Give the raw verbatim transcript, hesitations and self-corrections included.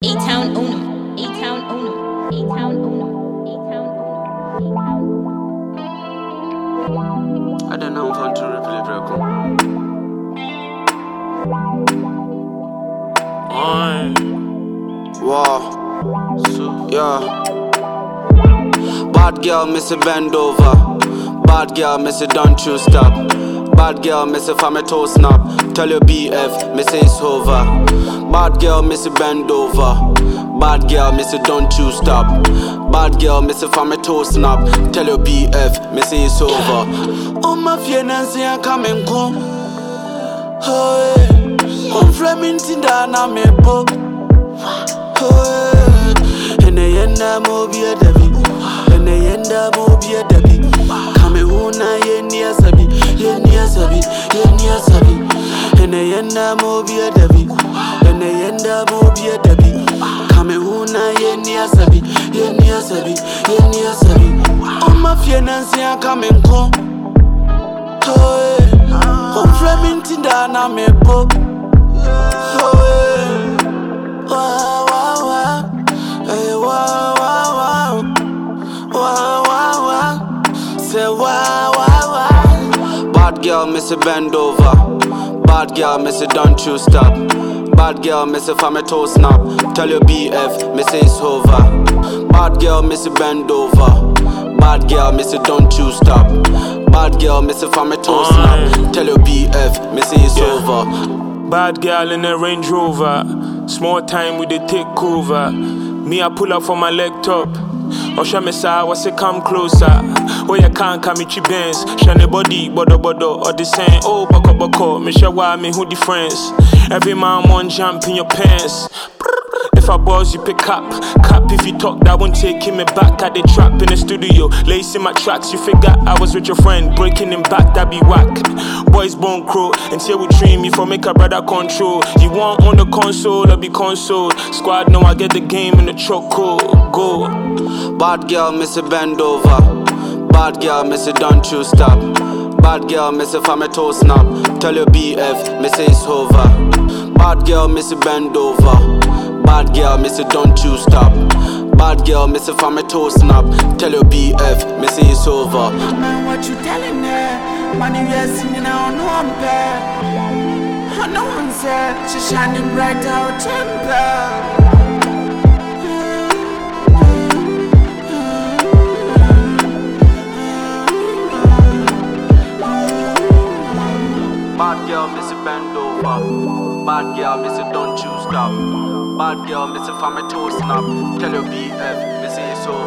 A-Town own 'em. A-Town own 'em. A-Town own 'em. A-Town own 'em. I don't know how to replay Draco. Wow. So, yeah. Bad girl, miss a bend over. Bad girl, miss a don't you stop. Bad girl, miss a family toe snap. Tell your B F, miss it's over. Bad girl, miss a bend over. Bad girl, miss a don't you stop. Bad girl, miss a family toe snap. Tell your B F, miss it's over. Oh my fiancé, I'm coming home. Hey, I'm flaming tinda na me bo. Hey, and the end I'm be a Debbie. And the end I'm be a Debbie. Come home na ye near sabi, ye near sabi, ye near sabi. And the end I'm be a Debbie. And the end I'm be a Debbie. Come home na ye near sabi, ye near sabi, ye near sabi. Oh my fiancé, I'm coming home. Hey, I'm flaming tinda na me bo. Hey, wow wow wow, hey wow wow wow, wow wow wow, say wow wow wow. Bad girl, miss a bend over. Bad girl, miss a don't you stop. Bad girl, miss a family toe snap. Tell your B F, miss it's over. Bad girl, miss a bend over. Bad girl, miss a don't you stop. Bad girl, miss a family toe snap. Tell your B F, miss it's Yeah. over. Bad girl in a Range Rover. Small time with the take over. Me, I pull up for my leg top. Osha me say, I say come closer. Oh, you can't come with your Benz. Shiny body, bodo bodo, or the same. Oh, boko boko, me share why me who the friends. Every man want jump in your pants. If I buzz, you pick up. Cap if you talk, that won't take him back. At the trap in the studio, lacing my tracks. You figure I was with your friend, breaking him back, that be whack. Boys bone crow, until we train me for make a brother control. You want on the console, or be console. Squad know I get the game in the choco. Go. Bad girl, miss a bend over. Bad girl, miss a don't you stop. Bad girl, miss a family toe snap. Tell your B F, miss it's over. Bad girl, miss a bend over. Bad girl, miss a don't you stop. Bad girl, miss a family toe snap. Tell your B F, miss it's over. Man, what you telling her? Money we are singing, I don't know I'm bad. I know one said she's shining bright out temper. Bad girl, miss a bend over. Bad girl, miss a don't you stop. Bad girl, miss a family toe snap. Tell your B F, miss it's over.